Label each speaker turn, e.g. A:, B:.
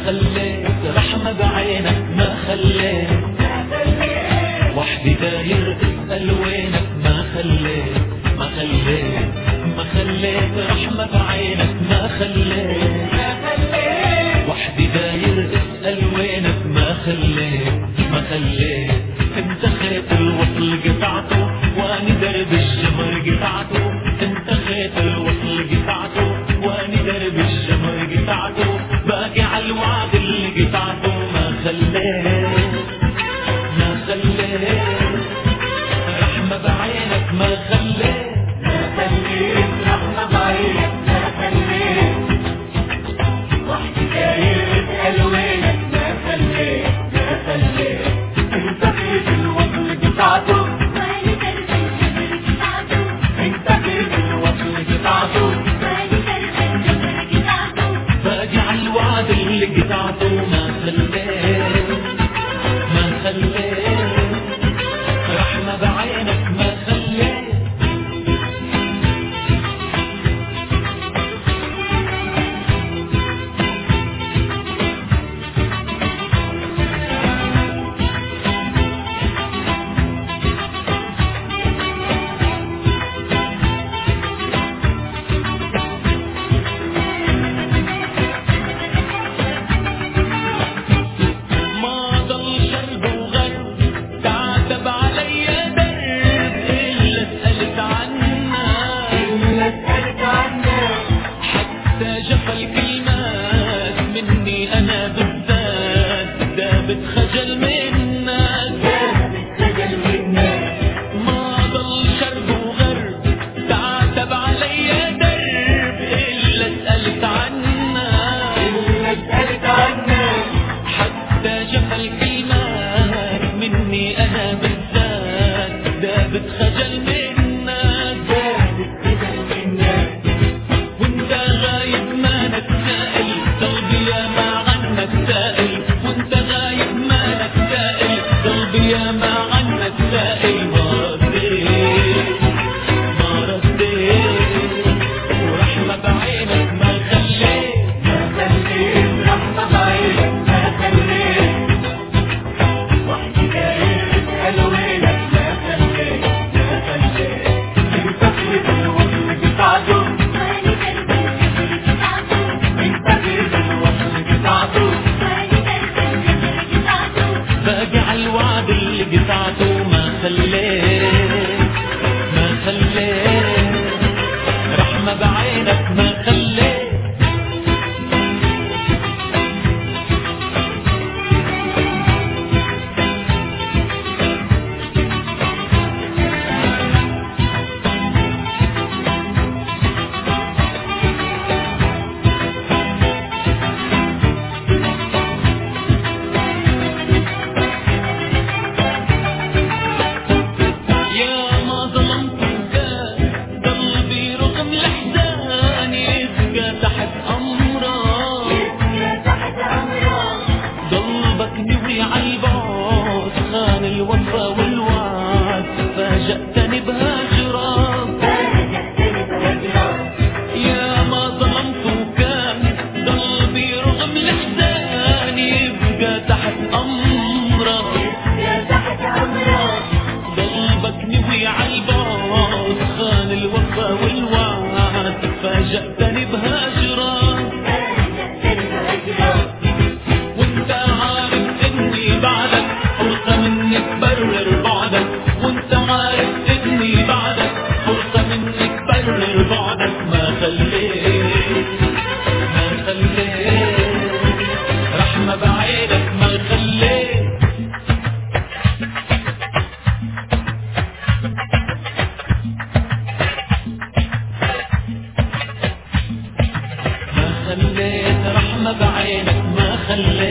A: خليت رحمة بعينك ما خليت وحدي داير اسأل وينك ما خليت ما خليت رحمة بعينك ما خليت وحدي داير اسأل وينك ما خليت انت خيط الوصل قطعته واني درب الشمر قطعته انت خيط الوصل قطعته واني درب الشمر قطعته باقي على الوعد اللي قطعته ما خليت رحمة بعينك ما خليت رحمة بعينك ما خليت وحدي داير اسأل وينك ما خليت انت خيط الوصل قطعته واني درب الشمر قطعته انت خيط الوصل قطعته واني درب الشمر قطعته باقي على الوعد اللي قطعته ما خليت رحمة بعينك ما خليت خجل من ما ضل شرب وغرب تعاتب علي درب إلا سألت عنك حتى جفى الكلمات مني أنا بالذات دابت خجل منك وانت غايب ما نتسائل قلبي يا ما عنك سائل وانت غايب ما نتسائل قلبي يا ما عنك سائل ما رديت ورحمة بعينك ما خليت رحمة بعينك ما خليت وحدي داير اسأل وينك ما خليت انت خيط الوصل قطعته واني درب الشمر قطعته انت خيط الوصل قطعته باقي على الوعد اللي قطعته ما خليت رحمة بعينك ما خليت عالبعد خان الوفا والوعد فاجأتني بهجرك يا ما ظلمت وكان قلبي رغم الإحزان يبقى تحت أمرك قلبك نوي عالبعد خان الوفا والوعد فاجأتني بهجرك وانت عارف اني بعدك فرصة مني تبرر بعدك وانت عارف اني بعدك فرصة مني تبرر بعدك ما خليت رحمة بعينك ما خليت رحمة بعينك ما خليت